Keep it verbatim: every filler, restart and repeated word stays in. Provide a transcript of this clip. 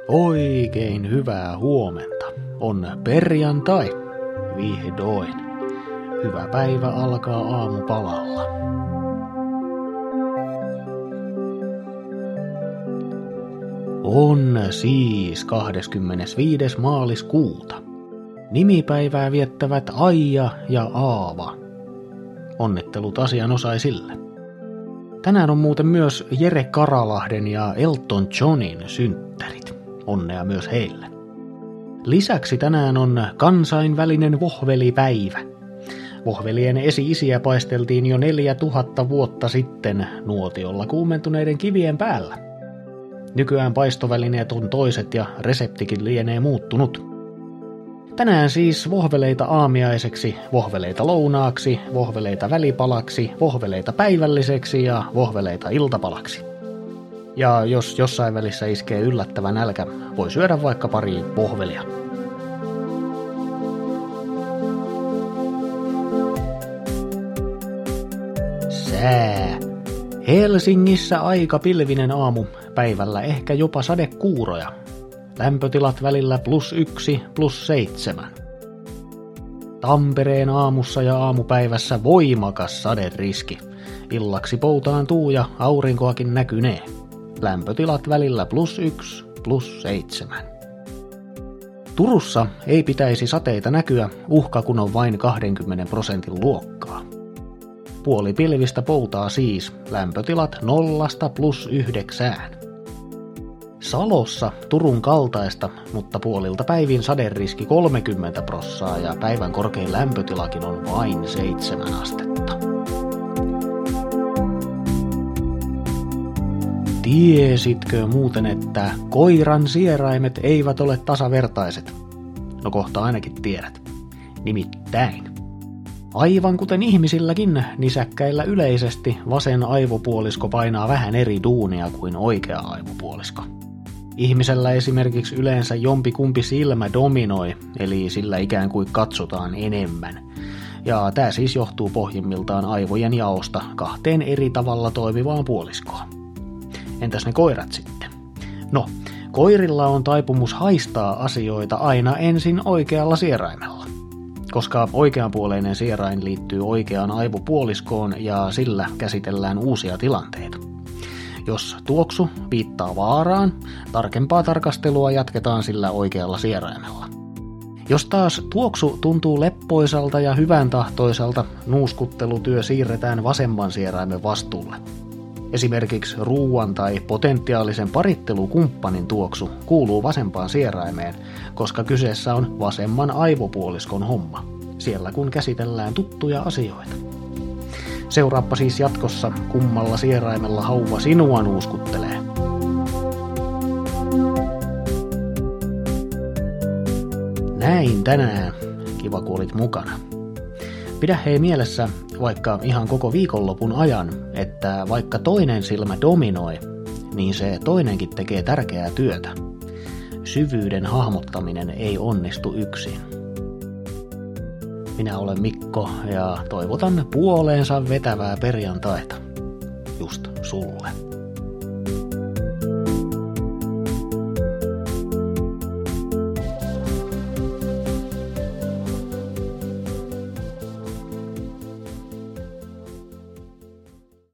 Oikein hyvää huomenta. On perjantai. Vihdoin. Hyvä päivä alkaa aamupalalla. On siis kahdeskymmenesviides maaliskuuta. Nimipäivää viettävät Aija ja Aava. Onnittelut asianosaisille. Tänään on muuten myös Jere Karalahden ja Elton Johnin synttärit. Onnea myös heille. Lisäksi tänään on kansainvälinen vohvelipäivä. Vohvelien esi-isiä paisteltiin jo neljätuhatta vuotta sitten nuotiolla kuumentuneiden kivien päällä. Nykyään paistovälineet on toiset ja reseptikin lienee muuttunut. Tänään siis vohveleita aamiaiseksi, vohveleita lounaaksi, vohveleita välipalaksi, vohveleita päivälliseksi ja vohveleita iltapalaksi. Ja jos jossain välissä iskee yllättävä nälkä, voi syödä vaikka pari vohvelia. Sää. Helsingissä aika pilvinen aamu, päivällä ehkä jopa sadekuuroja. Lämpötilat välillä plus yksi, plus seitsemän. Tampereen aamussa ja aamupäivässä voimakas saderiski. Illaksi poutaantuu ja aurinkoakin näkynee. Lämpötilat välillä plus yksi, plus seitsemän. Turussa ei pitäisi sateita näkyä, uhka kun on vain kaksikymmentä prosentin luokkaa. Puoli pilvistä poutaa siis, lämpötilat nollasta plus yhdeksään. Salossa Turun kaltaista, mutta puolilta päivin saderiski kolmekymmentä prossaa ja päivän korkein lämpötilakin on vain seitsemän astetta. Tiesitkö muuten, että koiran sieraimet eivät ole tasavertaiset? No kohta ainakin tiedät. Nimittäin. Aivan kuten ihmisilläkin, nisäkkäillä yleisesti vasen aivopuolisko painaa vähän eri duunia kuin oikea aivopuolisko. Ihmisellä esimerkiksi yleensä jompikumpi silmä dominoi, eli sillä ikään kuin katsotaan enemmän. Ja tämä siis johtuu pohjimmiltaan aivojen jaosta kahteen eri tavalla toimivaan puoliskoon. Entäs ne koirat sitten? No, koirilla on taipumus haistaa asioita aina ensin oikealla sieraimella. Koska oikeanpuoleinen sierain liittyy oikeaan aivopuoliskoon ja sillä käsitellään uusia tilanteita. Jos tuoksu viittaa vaaraan, tarkempaa tarkastelua jatketaan sillä oikealla sieraimella. Jos taas tuoksu tuntuu leppoisalta ja hyvän tahtoisalta, nuuskuttelutyö siirretään vasemman sieraimen vastuulle. Esimerkiksi ruuan tai potentiaalisen parittelukumppanin tuoksu kuuluu vasempaan sieraimeen, koska kyseessä on vasemman aivopuoliskon homma, siellä kun käsitellään tuttuja asioita. Seuraappa siis jatkossa, kummalla sieraimella hauva sinua nuuskuttelee. Näin tänään. Kiva kun olit mukana. Pidä hei mielessä vaikka ihan koko viikonlopun ajan, että vaikka toinen silmä dominoi, niin se toinenkin tekee tärkeää työtä. Syvyyden hahmottaminen ei onnistu yksin. Minä olen Mikko ja toivotan puoleensa vetävää perjantaita. Just sulle.